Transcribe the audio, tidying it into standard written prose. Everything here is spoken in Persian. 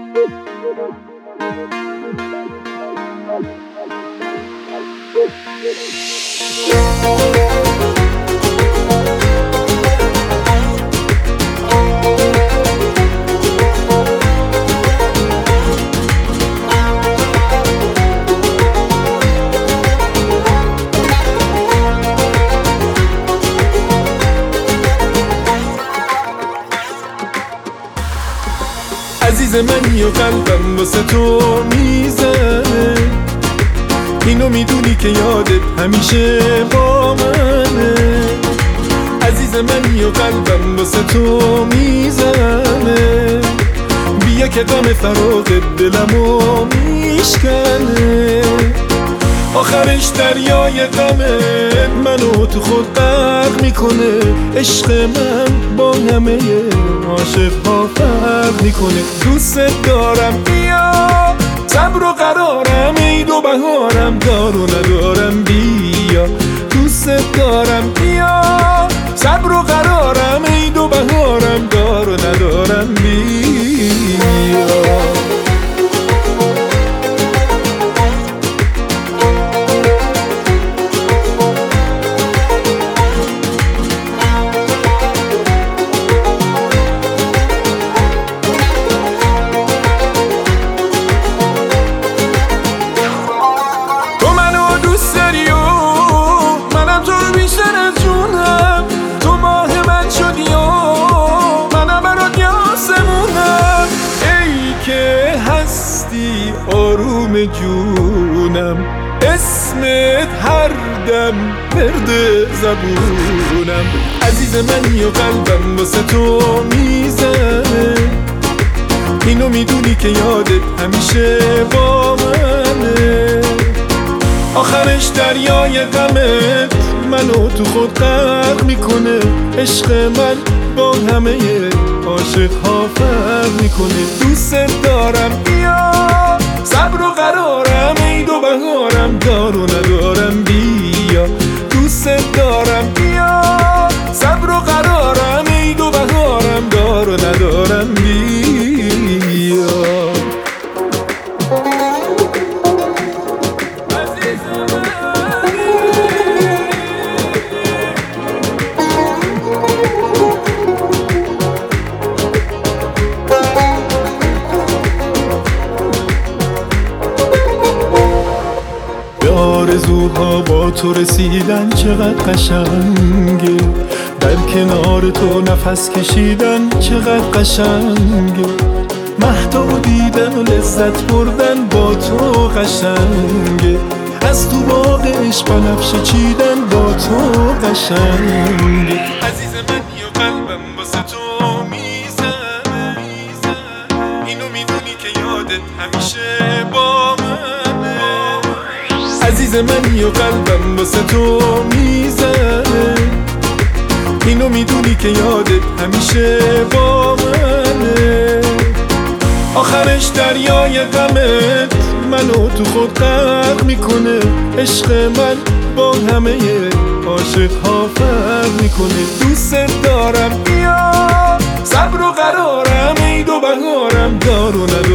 عزیز منی و قلبم واسه تو میزنه، اینو میدونی که یادت همیشه با منه. عزیز منی و قلبم واسه تو میزنه، بیا که غم فراق دلمو میشکنه. آخرش دریای غمت منو تو خود غرق میکنه. عشق من با همه عاشق ها فرق میکنه. دوست دارم بیا، صبر و قرارم، عید و بهارم، دار و ندارم بیا. دوست دارم بیا، صبر و قرارم، عید و بهارم، دار و ندارم بیا. آروم جونم، اسمت هر دم ورد زبونم. عزیز منی و قلبم واسه تو میزنه، اینو میدونی که یادت همیشه با منه. آخرش دریای غمت منو تو خود غرق میکنه. عشق من با همه عاشق ها فرق میکنه. دوست دارم بیا، صبر و قرارم، عید و بهارم، دار و ندارم بیا. دوست دارم بیا، صبر و قرارم، عید و بهارم، دار و ندارم بیا. آرزوها با تو رسیدن چقدر قشنگه، در کنار تو نفس کشیدن چقدر قشنگه. مهتاب دیدن و لذت بردن با تو قشنگه، از تو باغ عشق بنفشه چیدن با تو قشنگه. عزیز منی و قلبم واسه تو میزنه، اینو میدونی که یادت همیشه با منه. عزیز منی و قلبم واسه تو میزنه، اینو میدونی که یادت همیشه با منه. آخرش دریای غمت منو تو خود غرق میکنه. عشق من با همه عاشق ها فرق میکنه. دوست دارم بیا، صبر و قرارم، عید و بهارم، دار و ندارم